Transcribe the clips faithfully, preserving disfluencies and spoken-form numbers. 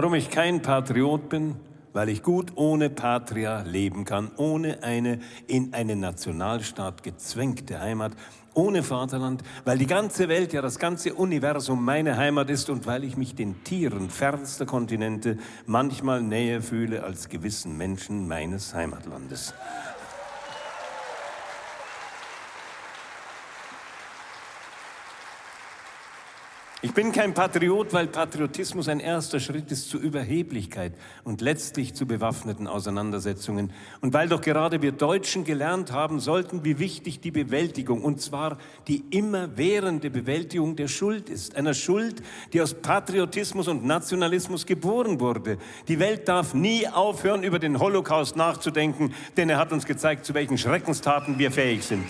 Warum ich kein Patriot bin? Weil ich gut ohne Patria leben kann, ohne eine in einen Nationalstaat gezwängte Heimat, ohne Vaterland, weil die ganze Welt, ja das ganze Universum meine Heimat ist und weil ich mich den Tieren fernster Kontinente manchmal näher fühle als gewissen Menschen meines Heimatlandes. Ich bin kein Patriot, weil Patriotismus ein erster Schritt ist zur Überheblichkeit und letztlich zu bewaffneten Auseinandersetzungen. Und weil doch gerade wir Deutschen gelernt haben sollten, wie wichtig die Bewältigung, und zwar die immerwährende Bewältigung der Schuld ist. Einer Schuld, die aus Patriotismus und Nationalismus geboren wurde. Die Welt darf nie aufhören, über den Holocaust nachzudenken, denn er hat uns gezeigt, zu welchen Schreckenstaten wir fähig sind.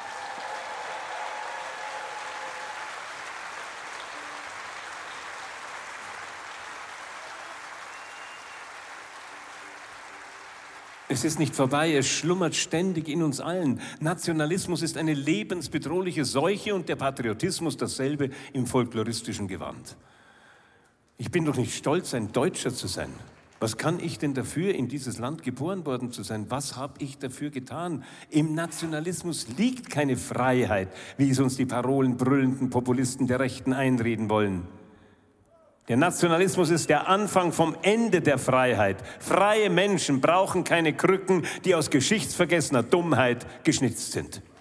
Es ist nicht vorbei, es schlummert ständig in uns allen. Nationalismus ist eine lebensbedrohliche Seuche und der Patriotismus dasselbe im folkloristischen Gewand. Ich bin doch nicht stolz, ein Deutscher zu sein. Was kann ich denn dafür, in dieses Land geboren worden zu sein? Was habe ich dafür getan? Im Nationalismus liegt keine Freiheit, wie es uns die parolenbrüllenden Populisten der Rechten einreden wollen. Der Nationalismus ist der Anfang vom Ende der Freiheit. Freie Menschen brauchen keine Krücken, die aus geschichtsvergessener Dummheit geschnitzt sind.